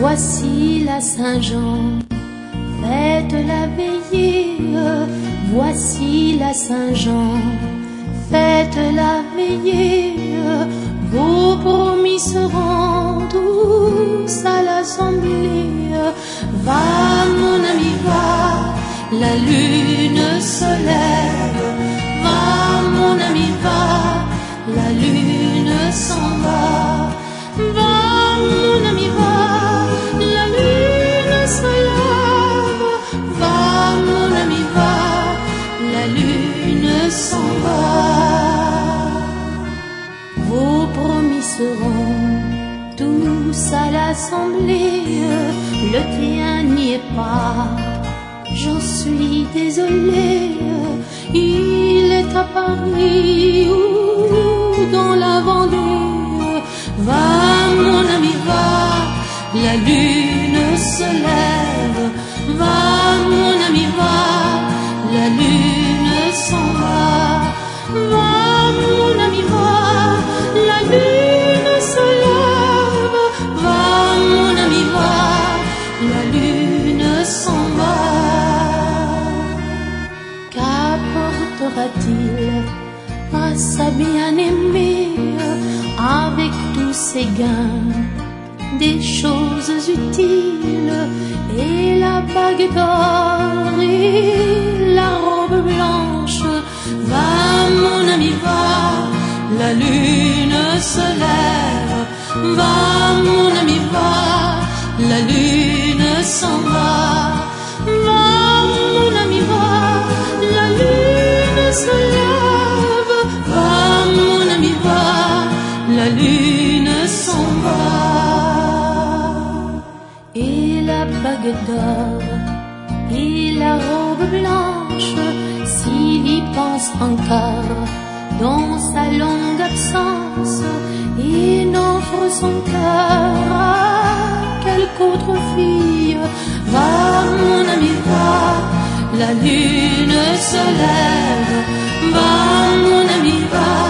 Voici la Saint-Jean, faites la veillée. Voici la Saint-Jean, faites la veillée. Vos promis seront tous à l'assemblée. Va mon ami, va, la lune se lève. Va mon ami, va, la lune s'en va. Va mon ami, va, la lune se lève. Va mon ami, va, la lune s'en va. Vos promis seront tous à l'assemblée. Le tien n'y est pas, j'en suis désolée. Il est à Paris ou dans la Vendée. Va mon ami, va, la lune se lève. Va mon ami, va, la lune s'en va. Va mon ami, va, la lune se lève. Va mon ami, va, la lune s'en va. Qu'apportera-t-il à sa bien-aimée avec tous ses gains, des choses utiles et la bague d'or et la robe blanche? Va mon ami, va, la lune se lève. Va mon ami, va, la lune s'en va. Va mon ami, va, la lune se lève. Va mon ami, va, la lune s'en va. Et la bague d'or et la robe blanche, s'il y pense encore dans sa longue absence, et n'offre son cœur à quelque autre fille. Va mon ami, va, la lune se lève. Va mon ami, va,